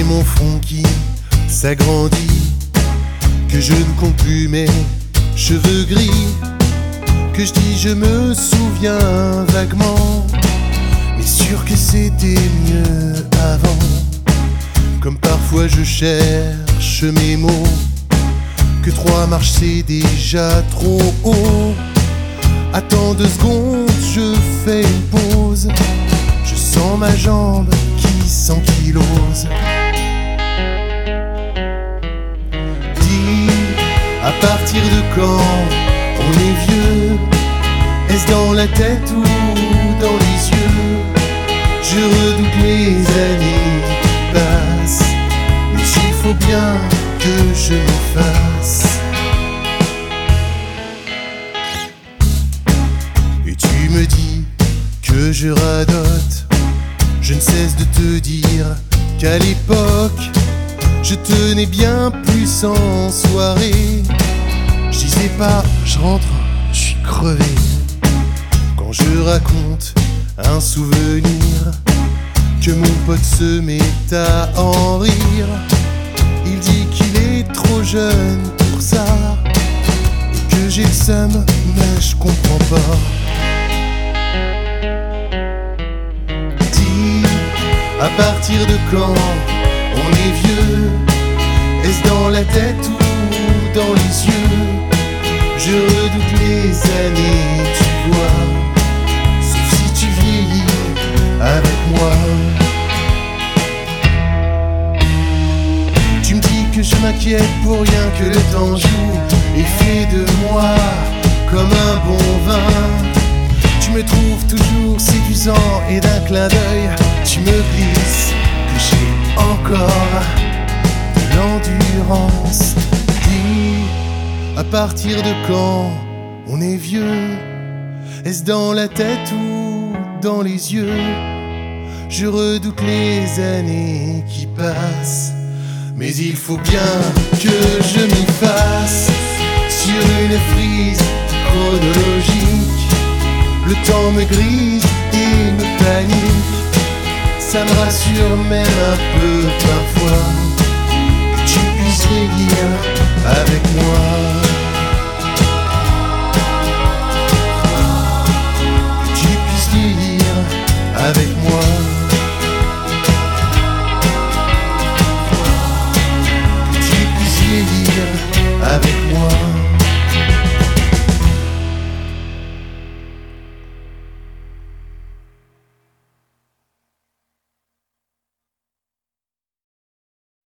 mon front qui s'agrandit, que je ne compte plus mes cheveux gris, que je dis je me souviens vaguement, mais sûr que c'était mieux avant. Comme parfois je cherche mes mots, que 3 marches c'est déjà trop haut. Attends 2 secondes, je fais une pause, je sens ma jambe qui s'ankylose. Dis, à partir de quand on est vieux? Est-ce dans la tête ou dans les yeux? Je redoute les années qui passent, mais il faut bien que je m'efface. Et tu me dis que je radote, je ne cesse de te dire qu'à l'époque je tenais bien plus en soirée. Je disais pas je rentre, je suis crevé. Quand je raconte un souvenir, que mon pote se met à en rire, il dit qu'il est trop jeune pour ça, et que j'ai le seum, mais je comprends pas. Dis, à partir de quand on est vieux? Est-ce dans la tête ou dans les yeux? Je redoute les années, tu vois, sauf si tu vieillis avec moi. Tu me dis que je m'inquiète pour rien, que le temps joue et fait de moi comme un bon vin. Tu me trouves toujours séduisant et d'un clin d'œil tu me glisses que j'ai encore de l'endurance. Dis, à partir de quand on est vieux? Est-ce dans la tête ou dans les yeux? Je redoute les années qui passent, mais il faut bien que je m'efface sur une frise chronologique. Le temps me grise et me panique, ça me rassure même un peu parfois, que tu puisses vieillir avec moi. Que tu puisses vieillir avec moi. Que tu puisses vieillir avec moi.